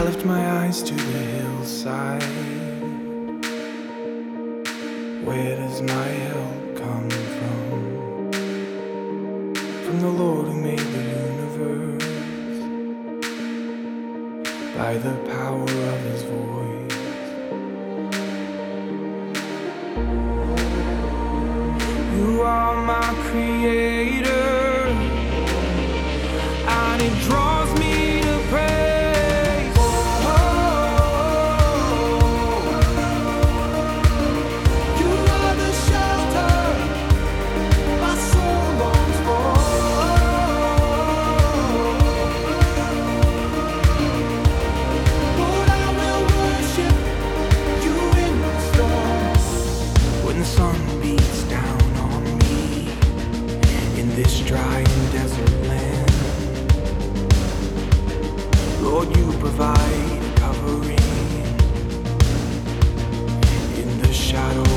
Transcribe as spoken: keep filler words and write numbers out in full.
lift my eyes to the hillside. Where does my help come from? From the Lord who made the universe, by the power of his voice. You are my creator, and it draws me to praise. Oh, you are the shelter my soul longs for. Lord, I will worship you in the storm. When the sun beats down on me in this dry and desert land, Lord, you provide a covering in the shadow